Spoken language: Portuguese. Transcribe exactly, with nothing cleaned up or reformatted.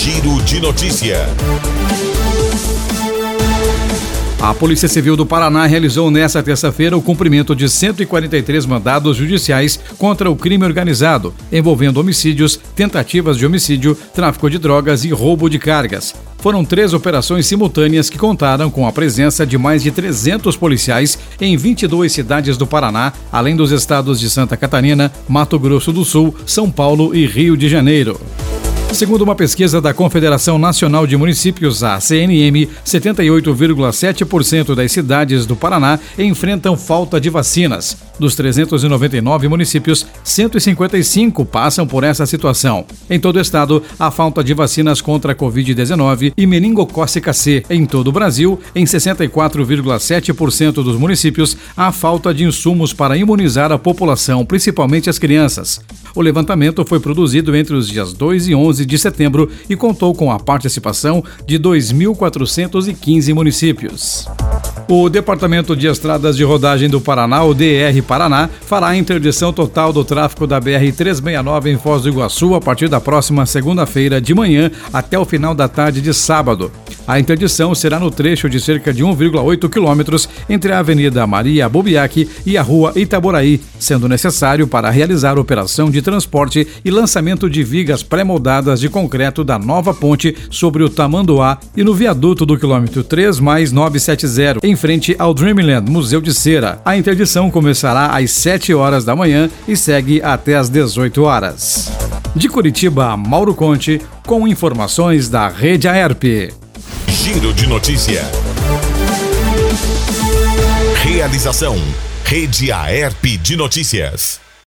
Giro de Notícia. A Polícia Civil do Paraná realizou nesta terça-feira o cumprimento de cento e quarenta e três mandados judiciais contra o crime organizado, envolvendo homicídios, tentativas de homicídio, tráfico de drogas e roubo de cargas. Foram três operações simultâneas que contaram com a presença de mais de trezentos policiais em vinte e duas cidades do Paraná, além dos estados de Santa Catarina, Mato Grosso do Sul, São Paulo e Rio de Janeiro. Segundo uma pesquisa da Confederação Nacional de Municípios, a C N M, setenta e oito vírgula sete por cento das cidades do Paraná enfrentam falta de vacinas. Dos trezentos e noventa e nove municípios, cento e cinquenta e cinco passam por essa situação. Em todo o estado, há falta de vacinas contra a covid dezenove e meningocócica C. Em todo o Brasil, em sessenta e quatro vírgula sete por cento dos municípios, há falta de insumos para imunizar a população, principalmente as crianças. O levantamento foi produzido entre os dias dois e onze de setembro e contou com a participação de dois mil quatrocentos e quinze municípios. O Departamento de Estradas de Rodagem do Paraná, o D R Paraná, fará a interdição total do tráfego da B R trezentos e sessenta e nove em Foz do Iguaçu a partir da próxima segunda-feira de manhã até o final da tarde de sábado. A interdição será no trecho de cerca de um vírgula oito quilômetros entre a Avenida Maria Bobiac e a Rua Itaboraí, sendo necessário para realizar operação de transporte e lançamento de vigas pré-moldadas de concreto da nova ponte sobre o Tamanduá e no viaduto do quilômetro três mais novecentos e setenta, em frente ao Dreamland Museu de Cera. A interdição começará às sete horas da manhã e segue até às dezoito horas. De Curitiba, Mauro Conte, com informações da Rede Aerp. Giro de Notícia. Realização: Rede Aerp de Notícias.